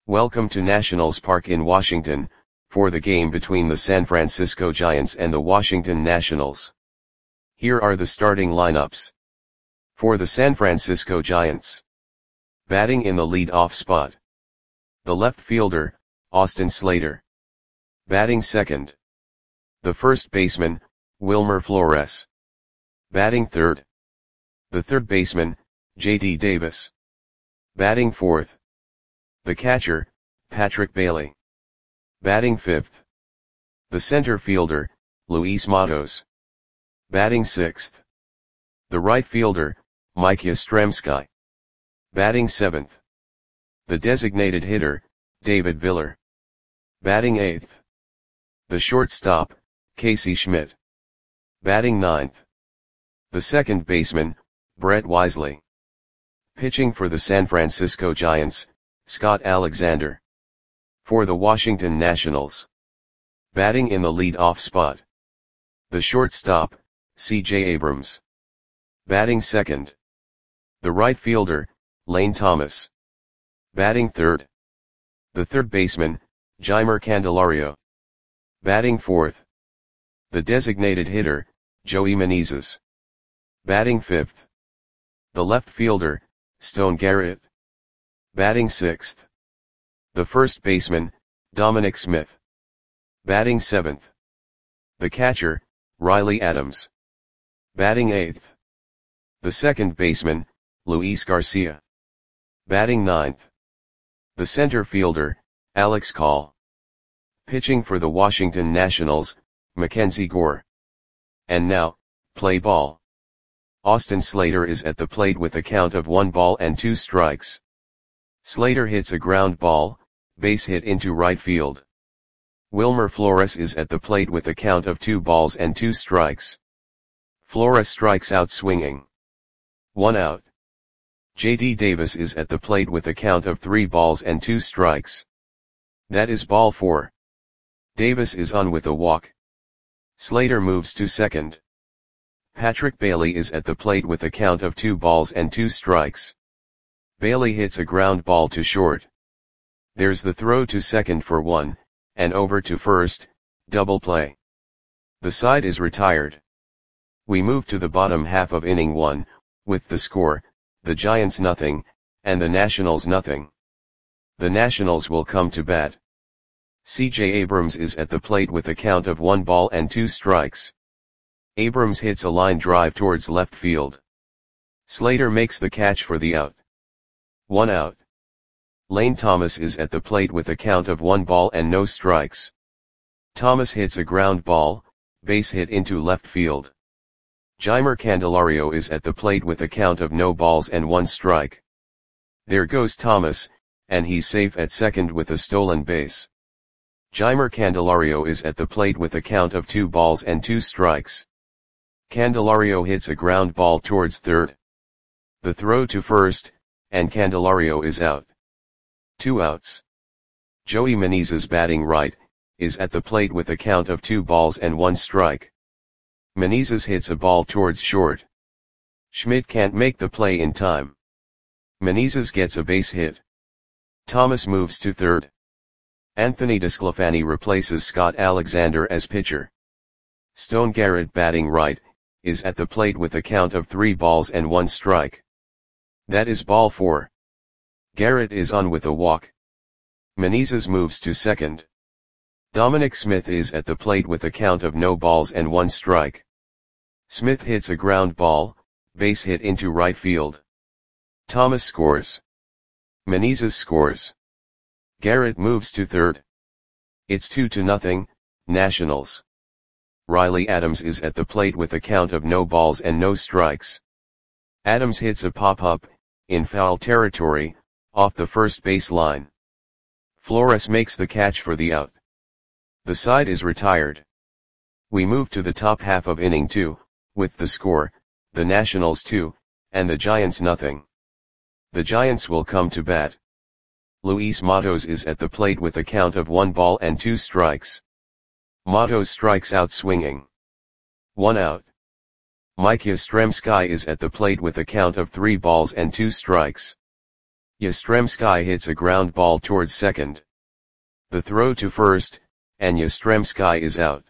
Welcome to Nationals Park in Washington, for the game between the San Francisco Giants and the Washington Nationals. Here are the starting lineups. For the San Francisco Giants. Batting in the lead-off spot. The left fielder, Austin Slater. Batting second. The first baseman, Wilmer Flores. Batting third. The third baseman, J.D. Davis. Batting fourth. The catcher, Patrick Bailey. Batting fifth. The center fielder, Luis Matos. Batting sixth. The right fielder, Mike Yastrzemski. Batting seventh. The designated hitter, David Viller. Batting eighth. The shortstop, Casey Schmidt. Batting ninth. The second baseman, Brett Wisely. Pitching for the San Francisco Giants, Scott Alexander. For the Washington Nationals. Batting in the lead-off spot. The shortstop, C.J. Abrams. Batting second. The right fielder, Lane Thomas. Batting third. The third baseman, Jeimer Candelario. Batting fourth. The designated hitter, Joey Meneses. Batting fifth. The left fielder, Stone Garrett. Batting sixth. The first baseman, Dominic Smith. Batting seventh. The catcher, Riley Adams. Batting eighth. The second baseman, Luis Garcia. Batting ninth. The center fielder, Alex Call. Pitching for the Washington Nationals, Mackenzie Gore. And now, play ball. Austin Slater is at the plate with a count of 1-2 strikes. Slater hits a ground ball, base hit into right field. Wilmer Flores is at the plate with a count of 2-2 strikes. Flores strikes out swinging. 1 out. J.D. Davis is at the plate with a count of 3-2 strikes. That is ball 4. Davis is on with a walk. Slater moves to second. Patrick Bailey is at the plate with a count of 2-2 strikes. Bailey hits a ground ball to short. There's the throw to second for 1, and over to first, double play. The side is retired. We move to the bottom half of inning 1, with the score, the Giants nothing, and the Nationals nothing. The Nationals will come to bat. C.J. Abrams is at the plate with a count of 1-2 strikes. Abrams hits a line drive towards left field. Slater makes the catch for the out. 1 out. Lane Thomas is at the plate with a count of 1-0 strikes. Thomas hits a ground ball, base hit into left field. Jeimer Candelario is at the plate with a count of 0-1 strike. There goes Thomas, and he's safe at second with a stolen base. Jeimer Candelario is at the plate with a count of 2-2 strikes. Candelario hits a ground ball towards third. The throw to first, and Candelario is out. 2 outs. Joey Meneses batting right, is at the plate with a count of 2-1 strike. Meneses hits a ball towards short. Schmidt can't make the play in time. Meneses gets a base hit. Thomas moves to third. Anthony DeSclafani replaces Scott Alexander as pitcher. Stone Garrett batting right, is at the plate with a count of 3-1 strike. That is ball 4. Garrett is on with a walk. Meneses moves to second. Dominic Smith is at the plate with a count of 0-1 strike. Smith hits a ground ball, base hit into right field. Thomas scores. Meneses scores. Garrett moves to third. It's 2-0, Nationals. Riley Adams is at the plate with a count of 0 strikes. Adams hits a pop-up, in foul territory, off the first base line. Flores makes the catch for the out. The side is retired. We move to the top half of inning 2, with the score, the Nationals 2, and the Giants nothing. The Giants will come to bat. Luis Matos is at the plate with a count of 1-2 strikes. Matos strikes out swinging. 1 out. Mike Yastrzemski is at the plate with a count of 3-2 strikes. Yastrzemski hits a ground ball towards second. The throw to first, and Yastrzemski is out.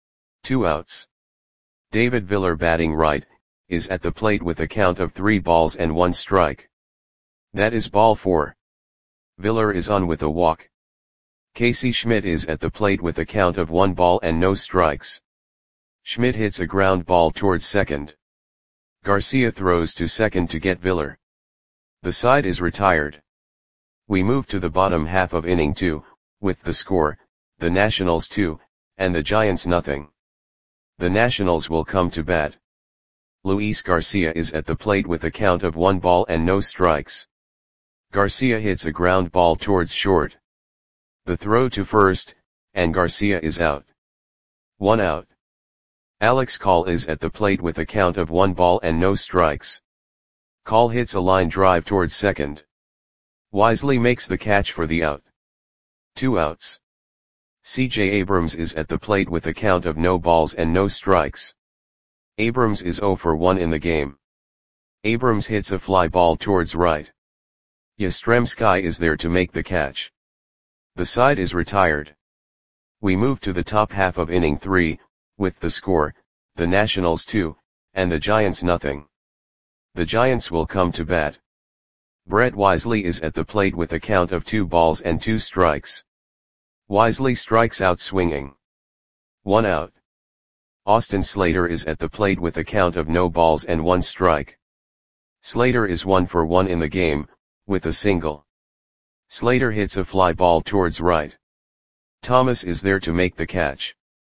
2 outs. David Viller batting right, is at the plate with a count of 3 balls and 1 strike. That is ball 4. Viller is on with a walk. Casey Schmidt is at the plate with a count of 1 ball and no strikes. Schmidt hits a ground ball towards second. Garcia throws to second to get Viller. The side is retired. We move to the bottom half of inning 2, with the score, the Nationals 2, and the Giants nothing. The Nationals will come to bat. Luis Garcia is at the plate with a count of 1 ball and no strikes. Garcia hits a ground ball towards short. The throw to first, and Garcia is out. 1 out. Alex Call is at the plate with a count of 1 ball and no strikes. Call hits a line drive towards second. Wisely makes the catch for the out. 2 outs. C.J. Abrams is at the plate with a count of no balls and no strikes. Abrams is 0 for 1 in the game. Abrams hits a fly ball towards right. Yastrzemski is there to make the catch. The side is retired. We move to the top half of inning 3, with the score, the Nationals 2, and the Giants nothing. The Giants will come to bat. Brett Wisely is at the plate with a count of 2 balls and 2 strikes. Wisely strikes out swinging. 1 out. Austin Slater is at the plate with a count of no balls and 1 strike. Slater is 1 for 1 in the game, with a single. Slater hits a fly ball towards right. Thomas is there to make the catch.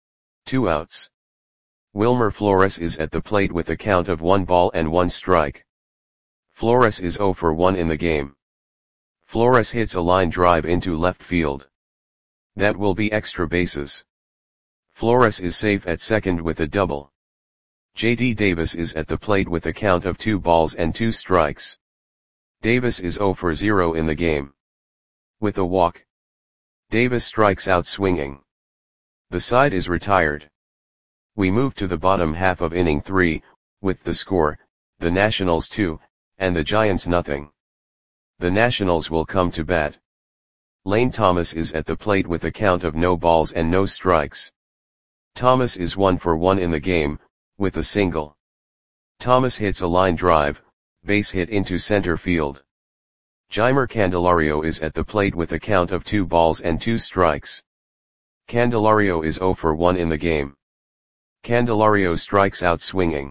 2 outs. Wilmer Flores is at the plate with a count of 1 ball and 1 strike. Flores is 0 for 1 in the game. Flores hits a line drive into left field. That will be extra bases. Flores is safe at second with a double. J.D. Davis is at the plate with a count of 2 balls and 2 strikes. Davis is 0 for 0 in the game. With a walk. Davis strikes out swinging. The side is retired. We move to the bottom half of inning 3, with the score, the Nationals 2, and the Giants nothing. The Nationals will come to bat. Lane Thomas is at the plate with a count of no balls and no strikes. Thomas is 1 for 1 in the game, with a single. Thomas hits a line drive, base hit into center field. Jeimer Candelario is at the plate with a count of 2 balls and 2 strikes. Candelario is 0 for 1 in the game. Candelario strikes out swinging.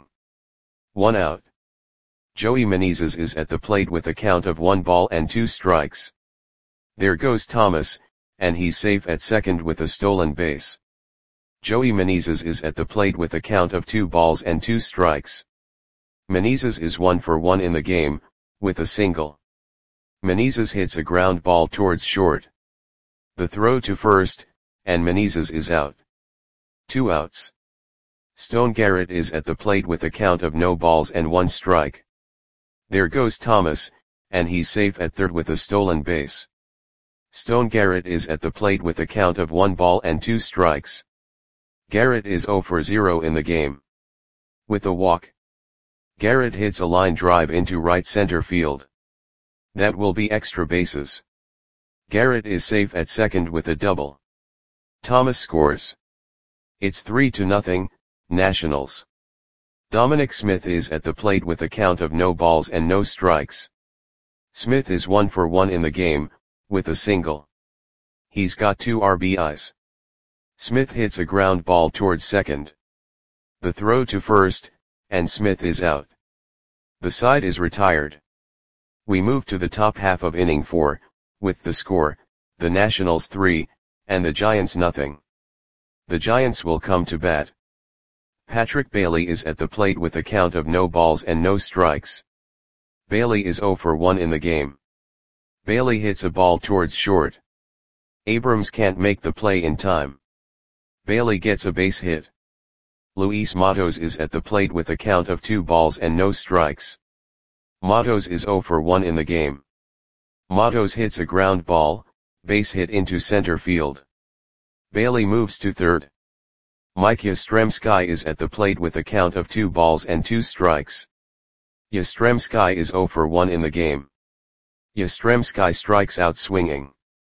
1 out. Joey Menezes is at the plate with a count of 1 ball and 2 strikes. There goes Thomas, and he's safe at second with a stolen base. Joey Menezes is at the plate with a count of 2 balls and 2 strikes. Menezes is 1 for 1 in the game, with a single. Menezes hits a ground ball towards short. The throw to first, and Menezes is out. 2 outs. Stone Garrett is at the plate with a count of no balls and 1 strike. There goes Thomas, and he's safe at third with a stolen base. Stone Garrett is at the plate with a count of 1 ball and 2 strikes. Garrett is 0 for 0 in the game. With a walk. Garrett hits a line drive into right center field. That will be extra bases. Garrett is safe at second with a double. Thomas scores. It's 3-0, Nationals. Dominic Smith is at the plate with a count of no balls and no strikes. Smith is 1 for 1 in the game, with a single. He's got 2 RBIs. Smith hits a ground ball towards second. The throw to first, and Smith is out. The side is retired. We move to the top half of inning 4, with the score, the Nationals 3, and the Giants nothing. The Giants will come to bat. Patrick Bailey is at the plate with a count of no balls and no strikes. Bailey is 0 for 1 in the game. Bailey hits a ball towards short. Abrams can't make the play in time. Bailey gets a base hit. Luis Matos is at the plate with a count of 2 balls and no strikes. Matos is 0 for 1 in the game. Matos hits a ground ball, base hit into center field. Bailey moves to third. Mike Yastrzemski is at the plate with a count of 2 balls and 2 strikes. Yastrzemski is 0 for 1 in the game. Yastrzemski strikes out swinging.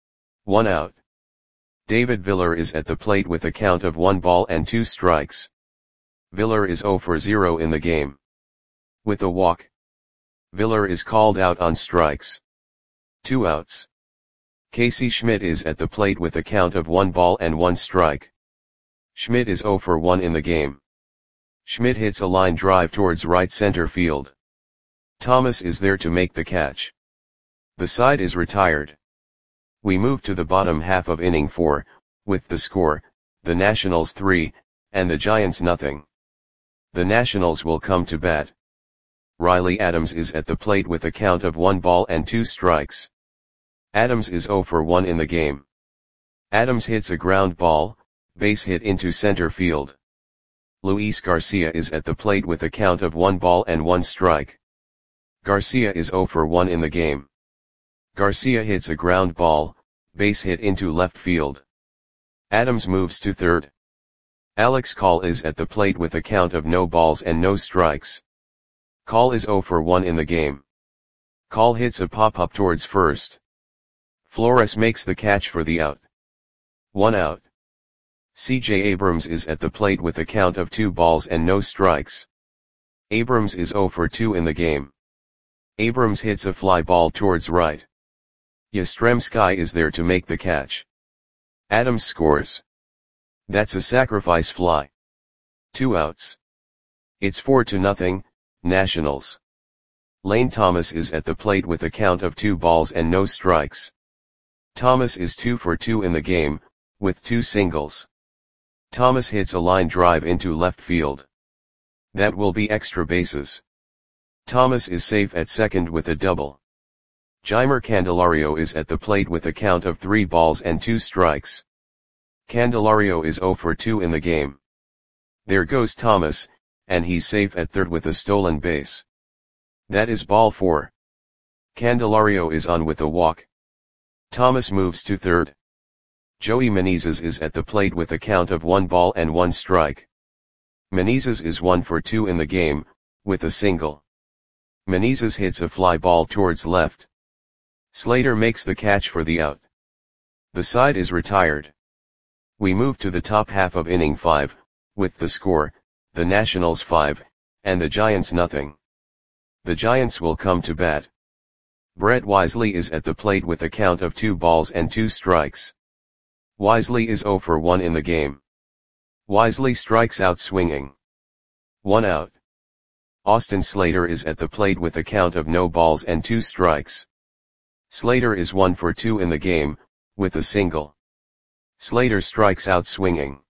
1 out. David Viller is at the plate with a count of 1 ball and 2 strikes. Viller is 0 for 0 in the game. With a walk, Viller is called out on strikes. 2 outs. Casey Schmidt is at the plate with a count of 1 ball and 1 strike. Schmidt is 0 for 1 in the game. Schmidt hits a line drive towards right center field. Thomas is there to make the catch. The side is retired. We move to the bottom half of inning 4, with the score, the Nationals 3, and the Giants nothing. The Nationals will come to bat. Riley Adams is at the plate with a count of 1 ball and 2 strikes. Adams is 0 for 1 in the game. Adams hits a ground ball, base hit into center field. Luis Garcia is at the plate with a count of 1 ball and 1 strike. Garcia is 0 for 1 in the game. Garcia hits a ground ball, base hit into left field. Adams moves to third. Alex Call is at the plate with a count of no balls and no strikes. Call is 0 for 1 in the game. Call hits a pop-up towards first. Flores makes the catch for the out. 1 out. C.J. Abrams is at the plate with a count of 2 balls and no strikes. Abrams is 0 for 2 in the game. Abrams hits a fly ball towards right. Yastrzemski is there to make the catch. Adams scores. That's a sacrifice fly. 2 outs. It's 4-0, Nationals. Lane Thomas is at the plate with a count of 2 balls and no strikes. Thomas is 2 for 2 in the game, with 2 singles. Thomas hits a line drive into left field. That will be extra bases. Thomas is safe at second with a double. Jeimer Candelario is at the plate with a count of 3 balls and 2 strikes. Candelario is 0 for 2 in the game. There goes Thomas, and he's safe at third with a stolen base. That is ball 4. Candelario is on with a walk. Thomas moves to third. Joey Menezes is at the plate with a count of 1 ball and 1 strike. Menezes is 1 for 2 in the game, with a single. Menezes hits a fly ball towards left. Slater makes the catch for the out. The side is retired. We move to the top half of inning 5, with the score, the Nationals 5, and the Giants nothing. The Giants will come to bat. Brett Wisely is at the plate with a count of 2 balls and 2 strikes. Wisely is 0 for 1 in the game. Wisely strikes out swinging. 1 out. Austin Slater is at the plate with a count of no balls and 2 strikes. Slater is 1 for 2 in the game, with a single. Slater strikes out swinging.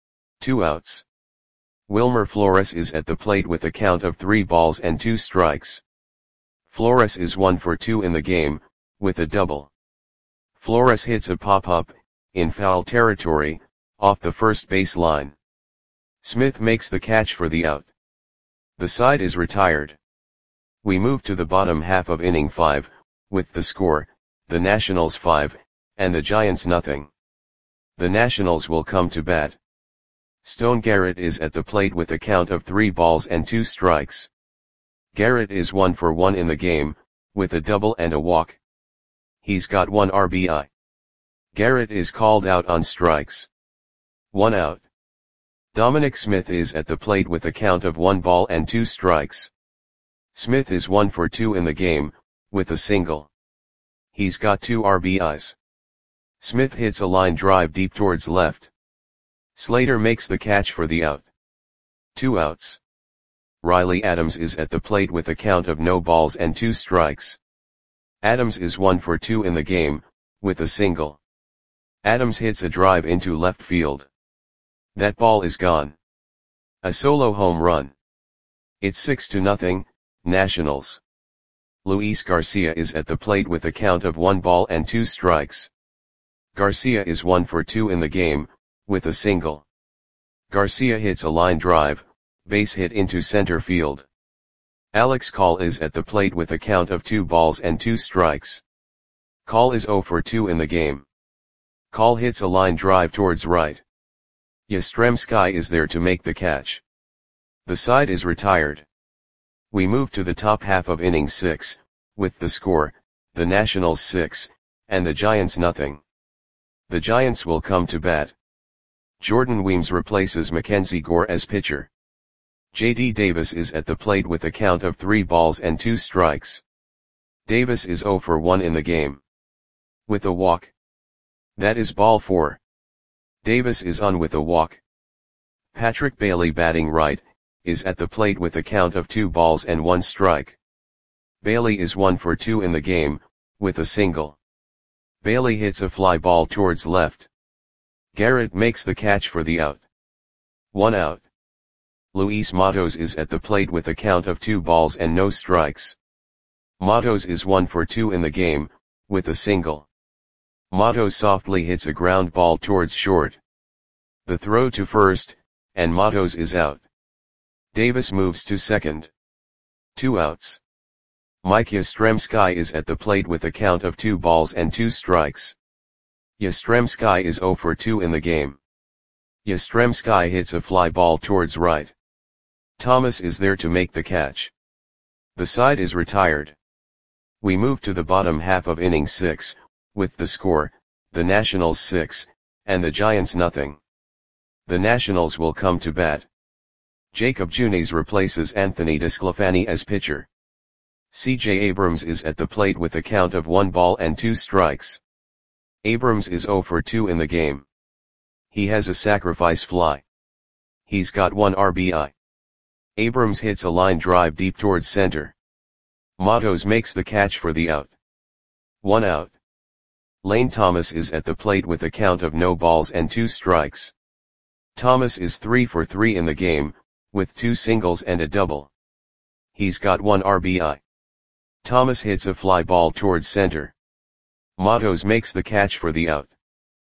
2 outs. Wilmer Flores is at the plate with a count of 3 balls and 2 strikes. Flores is 1 for 2 in the game, with a double. Flores hits a pop-up, in foul territory, off the first base line. Smith makes the catch for the out. The side is retired. We move to the bottom half of inning 5, with the score, the Nationals 5, and the Giants nothing. The Nationals will come to bat. Stone Garrett is at the plate with a count of 3 balls and 2 strikes. Garrett is 1 for 1 in the game, with a double and a walk. He's got 1 RBI. Garrett is called out on strikes. 1 out. Dominic Smith is at the plate with a count of 1 ball and 2 strikes. Smith is 1 for 2 in the game, with a single. He's got 2 RBIs. Smith hits a line drive deep towards left. Slater makes the catch for the out. 2 outs. Riley Adams is at the plate with a count of no balls and 2 strikes. Adams is 1 for 2 in the game, with a single. Adams hits a drive into left field. That ball is gone. A solo home run. It's 6-0, Nationals. Luis Garcia is at the plate with a count of 1 ball and 2 strikes. Garcia is 1 for 2 in the game, with a single. Garcia hits a line drive, base hit into center field. Alex Call is at the plate with a count of 2 balls and 2 strikes. Call is 0 for 2 in the game. Call hits a line drive towards right. Yastrzemski is there to make the catch. The side is retired. We move to the top half of inning 6, with the score, the Nationals 6, and the Giants nothing. The Giants will come to bat. Jordan Weems replaces Mackenzie Gore as pitcher. J.D. Davis is at the plate with a count of 3 balls and 2 strikes. Davis is 0 for 1 in the game. With a walk. That is ball 4. Davis is on with a walk. Patrick Bailey, batting right, is at the plate with a count of 2 balls and 1 strike. Bailey is 1 for 2 in the game, with a single. Bailey hits a fly ball towards left. Garrett makes the catch for the out. 1 out. Luis Matos is at the plate with a count of 2 balls and no strikes. Matos is 1 for 2 in the game, with a single. Matos softly hits a ground ball towards short. The throw to first, and Matos is out. Davis moves to second. 2 outs. Mike Yastrzemski is at the plate with a count of 2 balls and 2 strikes. Yastrzemski is 0 for 2 in the game. Yastrzemski hits a fly ball towards right. Thomas is there to make the catch. The side is retired. We move to the bottom half of inning 6, with the score, the Nationals 6, and the Giants nothing. The Nationals will come to bat. Jacob Junis replaces Anthony DeSclafani as pitcher. C.J. Abrams is at the plate with a count of 1 ball and 2 strikes. Abrams is 0 for 2 in the game. He has a sacrifice fly. He's got 1 RBI. Abrams hits a line drive deep towards center. Matos makes the catch for the out. 1 out. Lane Thomas is at the plate with a count of no balls and 2 strikes. Thomas is 3 for 3 in the game, with 2 singles and a double. He's got 1 RBI. Thomas hits a fly ball towards center. Matos makes the catch for the out.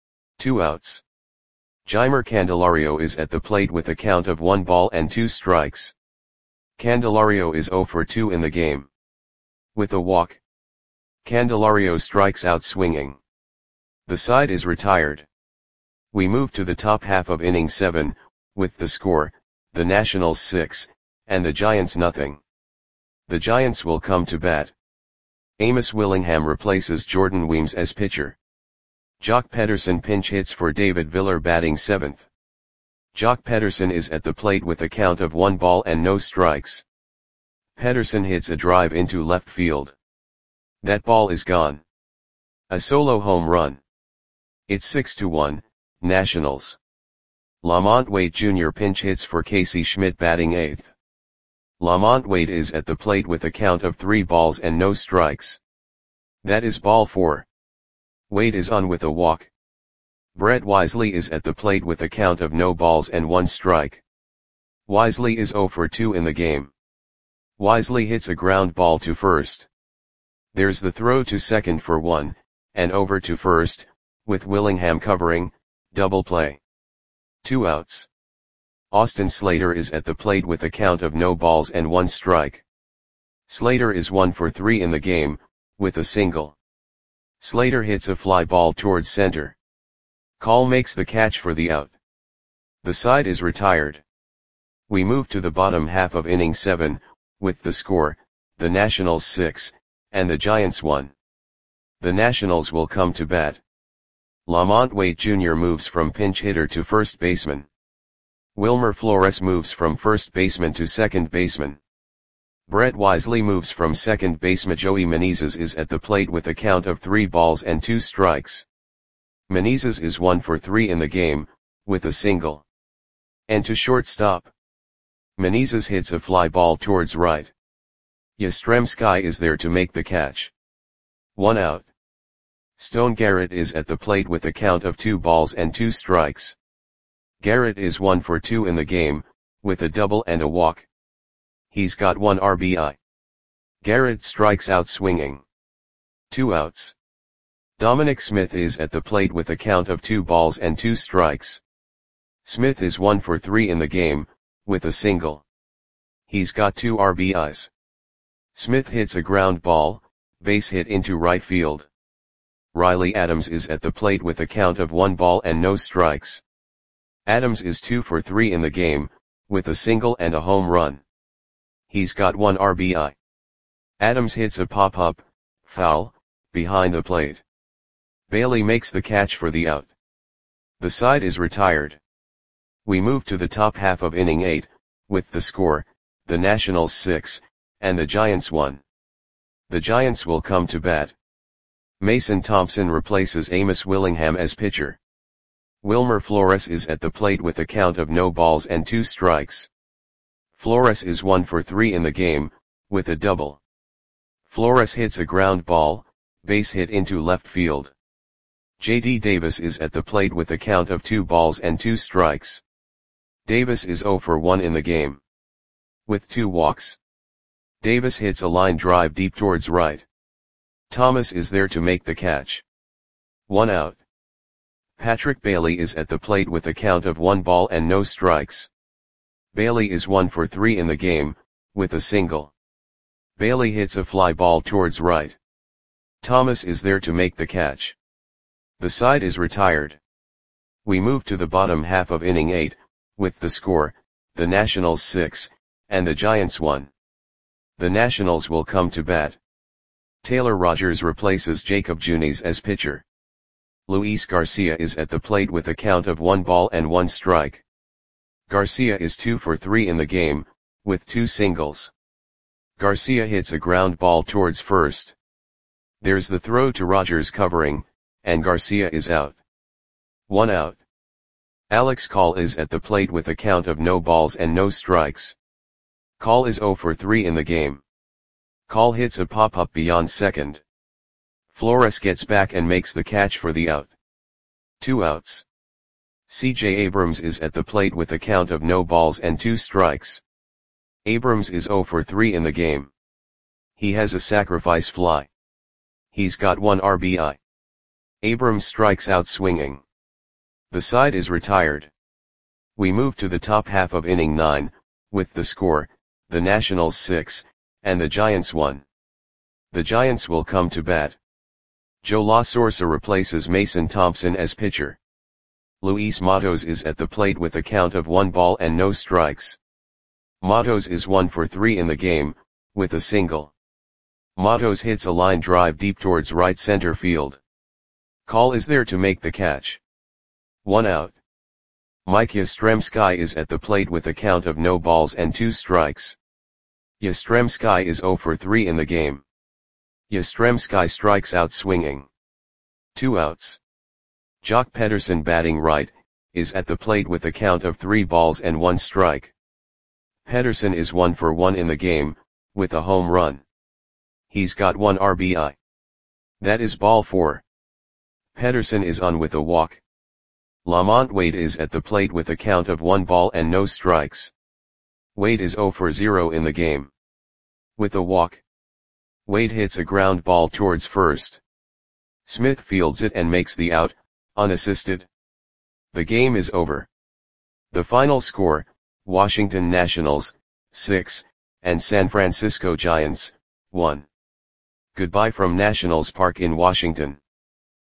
2 outs. Jeimer Candelario is at the plate with a count of 1 ball and 2 strikes. Candelario is 0 for 2 in the game. With a walk. Candelario strikes out swinging. The side is retired. We move to the top half of inning 7, with the score, the Nationals 6, and the Giants nothing. The Giants will come to bat. Amos Willingham replaces Jordan Weems as pitcher. Jock Pederson pinch hits for David Viller, batting 7th. Jock Pederson is at the plate with a count of 1 ball and no strikes. Pederson hits a drive into left field. That ball is gone. A solo home run. It's 6-1, Nationals. Lamont Wade Jr. pinch hits for Casey Schmidt, batting 8th. Lamont Wade is at the plate with a count of 3 balls and no strikes. That is ball 4. Wade is on with a walk. Brett Wisely is at the plate with a count of no balls and 1 strike. Wisely is 0 for 2 in the game. Wisely hits a ground ball to first. There's the throw to second for 1, and over to first, with Willingham covering, double play. 2 outs. Austin Slater is at the plate with a count of no balls and 1 strike. Slater is 1 for 3 in the game, with a single. Slater hits a fly ball towards center. Call makes the catch for the out. The side is retired. We move to the bottom half of inning 7, with the score, the Nationals 6, and the Giants 1. The Nationals will come to bat. Lamont Wade Jr. moves from pinch hitter to first baseman. Wilmer Flores moves from first baseman to second baseman. Brett Wisely moves from second baseman. Joey Menezes is at the plate with a count of 3 balls and 2 strikes. Menezes is 1 for 3 in the game, with a single. And to shortstop. Menezes hits a fly ball towards right. Yastrzemski is there to make the catch. 1 out. Stone Garrett is at the plate with a count of 2 balls and 2 strikes. Garrett is 1 for 2 in the game, with a double and a walk. He's got 1 RBI. Garrett strikes out swinging. 2 outs. Dominic Smith is at the plate with a count of 2 balls and 2 strikes. Smith is 1 for 3 in the game, with a single. He's got 2 RBIs. Smith hits a ground ball, base hit into right field. Riley Adams is at the plate with a count of 1 ball and no strikes. Adams is 2 for 3 in the game, with a single and a home run. He's got 1 RBI. Adams hits a pop-up, foul, behind the plate. Bailey makes the catch for the out. The side is retired. We move to the top half of inning 8, with the score, the Nationals 6, and the Giants 1. The Giants will come to bat. Mason Thompson replaces Amos Willingham as pitcher. Wilmer Flores is at the plate with a count of no balls and 2 strikes. Flores is 1 for 3 in the game, with a double. Flores hits a ground ball, base hit into left field. J.D. Davis is at the plate with a count of 2 balls and 2 strikes. Davis is 0 for 1 in the game, with 2 walks. Davis hits a line drive deep towards right. Thomas is there to make the catch. 1 out. Patrick Bailey is at the plate with a count of 1 ball and no strikes. Bailey is 1 for 3 in the game, with a single. Bailey hits a fly ball towards right. Thomas is there to make the catch. The side is retired. We move to the bottom half of inning 8, with the score, the Nationals 6, and the Giants 1. The Nationals will come to bat. Taylor Rogers replaces Jacob Junis as pitcher. Luis Garcia is at the plate with a count of 1 ball and 1 strike. Garcia is 2 for 3 in the game, with 2 singles. Garcia hits a ground ball towards first. There's the throw to Rogers covering, and Garcia is out. 1 out. Alex Call is at the plate with a count of no balls and no strikes. Call is 0 for 3 in the game. Call hits a pop-up beyond second. Flores gets back and makes the catch for the out. 2 outs. C.J. Abrams is at the plate with a count of no balls and 2 strikes. Abrams is 0 for 3 in the game. He has a sacrifice fly. He's got 1 RBI. Abrams strikes out swinging. The side is retired. We move to the top half of inning 9, with the score, the Nationals 6, and the Giants 1. The Giants will come to bat. Joe La Sorsa replaces Mason Thompson as pitcher. Luis Matos is at the plate with a count of 1 ball and no strikes. Matos is 1 for 3 in the game, with a single. Matos hits a line drive deep towards right center field. Call is there to make the catch. 1 out. Mike Yastrzemski is at the plate with a count of no balls and 2 strikes. Yastrzemski is 0 for 3 in the game. Yastrzemski strikes out swinging. 2 outs. Jock Pederson, batting right, is at the plate with a count of 3 balls and 1 strike. Pederson is 1 for 1 in the game, with a home run. He's got 1 RBI. That is ball 4. Pederson is on with a walk. Lamont Wade is at the plate with a count of 1 ball and no strikes. Wade is 0 for 0 in the game, with a walk. Wade hits a ground ball towards first. Smith fields it and makes the out, unassisted. The game is over. The final score, Washington Nationals, 6, and San Francisco Giants, 1. Goodbye from Nationals Park in Washington.